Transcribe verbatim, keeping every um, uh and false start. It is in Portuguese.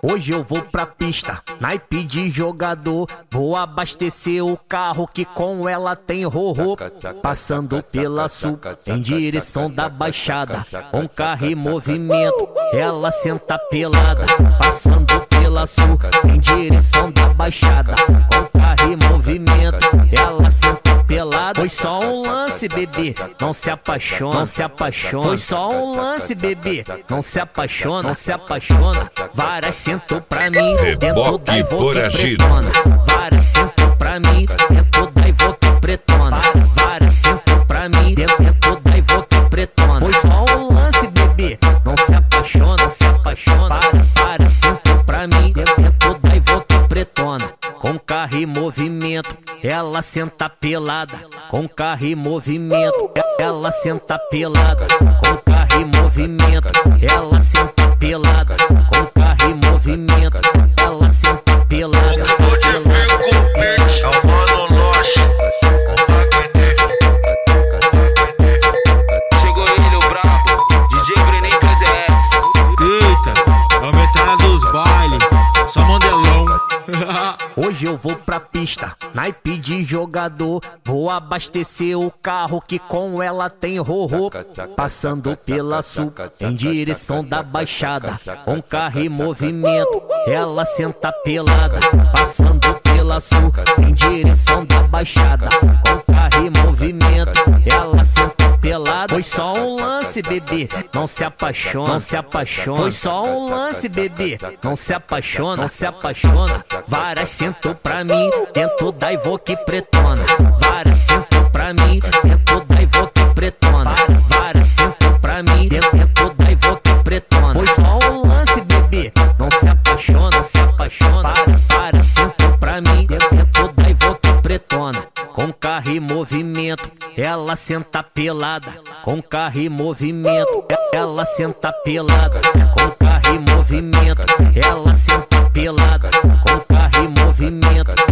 Hoje eu vou pra pista, naipe de jogador. Vou abastecer o carro que com ela tem rorô. Passando pela sul, em direção da baixada, com carro em movimento, ela senta pelada. Passando pela sul, em direção da baixada, com carro em movimento, ela senta pelada. Foi só um lance, bebê, não se apaixona, não se apaixona. Foi só um lance, bebê, não se apaixona, não se apaixona. Várias sentou pra mim, dentro da Ivoque pretona. Várias sentou pra mim, dentro da Ivoque pretona. Várias sentou pra mim, dentro da Ivoque pretona. Foi só um lance, bebê, não se apaixona, não se apaixona. Várias sentou pra mim, dentro da Ivoque pretona. Com carro em movimento, ela senta pelada. Com carro em movimento, ela senta pelada. Com carro em movimento, ela senta pelada. Com carro em movimento, ela senta pelada. Chegou de ver com o beat, é o Mano Loche. Chegou ele, o brabo, D J Breninho P Z S. Eita, vamos entrar nos bailes, só mandelão. Hoje eu vou pra pista, naipe de jogador. Vou abastecer o carro que com ela tem rorô. Passando pela sul, em direção da baixada, com carro em movimento, ela senta pelada. Passando pela sul, em direção da baixada, com carro em movimento, ela senta pelada. Foi só um lance, bebê, não se apaixona, não se apaixona. Foi só um lance, bebê, não se apaixona, não se apaixona. Várias sentou pra mim, dentro da Ivoque pretona. Várias sentou pra mim, dentro da Ivoque pretona. Várias sentou pra mim, dentro da Ivoque pretona. Foi só um lance, bebê, não se apaixona, não se apaixona. Várias sentou pra mim, dentro da Ivoque pretona. Com carro em movimento, ela senta pelada. Com carro em movimento, ela senta pelada. Com carro em movimento, ela senta pelada. Com carro em movimento,